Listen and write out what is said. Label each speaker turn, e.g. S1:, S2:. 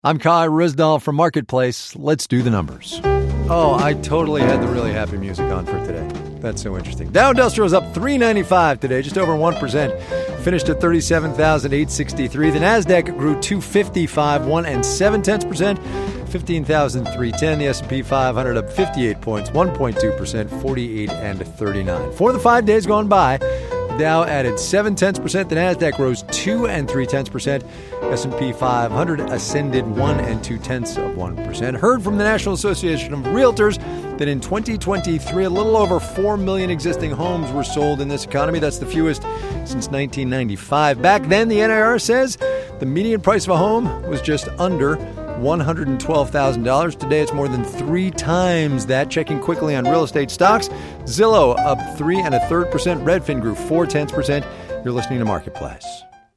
S1: I'm Kai Rizdal from Marketplace. Let's do the numbers. Oh, I totally had the really happy music on for today. That's so interesting. Dow Industrial is up 395 today, just over 1%. Finished at 37,863. The Nasdaq grew 255, 1 7/10%, 15,310. The S&P 500 up 58 points, 1.2%, 48 39. For the 5 days gone by, Dow added 0.7%. The Nasdaq rose 2 3/10%. S&P 500 ascended 1 2/10%. Heard from the National Association of Realtors that in 2023, a little over 4 million existing homes were sold in this economy. That's the fewest since 1995. Back then, the NAR says the median price of a home was just under $112,000. Today, it's more than 3 times that. Checking quickly on real estate stocks, Zillow up 3 1/3%. Redfin grew 0.4%. You're listening to Marketplace.